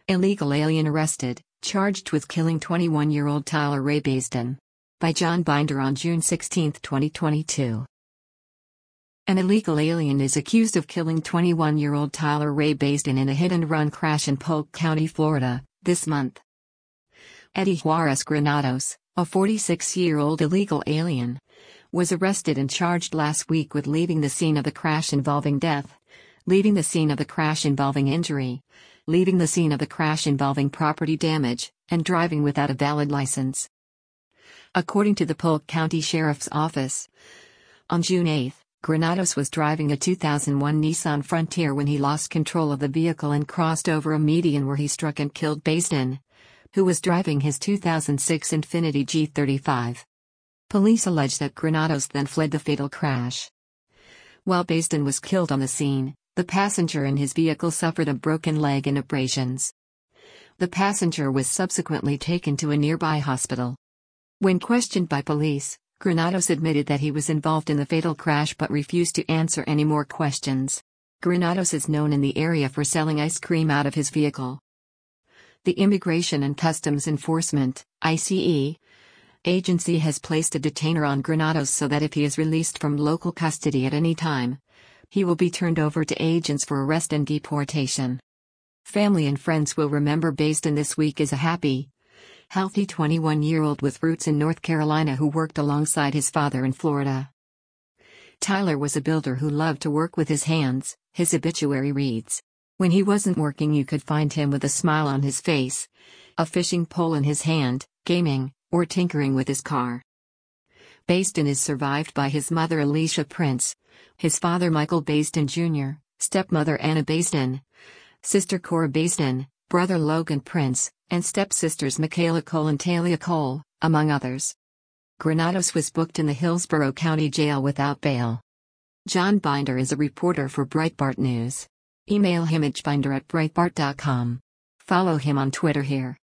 Illegal alien arrested, charged with killing 21-year-old Tyler Ray Baisden. By John Binder on June 16, 2022. An illegal alien is accused of killing 21-year-old Tyler Ray Baisden in a hit-and-run crash in Polk County, Florida, this month. Eddie Juarez Granados, a 46-year-old illegal alien, was arrested and charged last week with leaving the scene of the crash involving death, leaving the scene of the crash involving injury, leaving the scene of the crash involving property damage, and driving without a valid license. According to the Polk County Sheriff's Office, on June 8, Granados was driving a 2001 Nissan Frontier when he lost control of the vehicle and crossed over a median where he struck and killed Baisden, who was driving his 2006 Infiniti G35. Police allege that Granados then fled the fatal crash. While Baisden was killed on the scene, the passenger in his vehicle suffered a broken leg and abrasions. The passenger was subsequently taken to a nearby hospital. When questioned by police, Granados admitted that he was involved in the fatal crash but refused to answer any more questions. Granados is known in the area for selling ice cream out of his vehicle. The Immigration and Customs Enforcement (ICE) agency has placed a detainer on Granados so that if he is released from local custody at any time, he will be turned over to agents for arrest and deportation. Family and friends will remember Baisden this week as a happy, healthy 21-year-old with roots in North Carolina who worked alongside his father in Florida. Tyler was a builder who loved to work with his hands, his obituary reads. When he wasn't working, you could find him with a smile on his face, a fishing pole in his hand, gaming, or tinkering with his car. Baisden is survived by his mother Alicia Prince, his father Michael Baisden Jr., stepmother Anna Baisden, sister Cora Baisden, brother Logan Prince, and stepsisters Michaela Cole and Talia Cole, among others. Granados was booked in the Hillsborough County Jail without bail. John Binder is a reporter for Breitbart News. Email him at binder@breitbart.com. Follow him on Twitter here.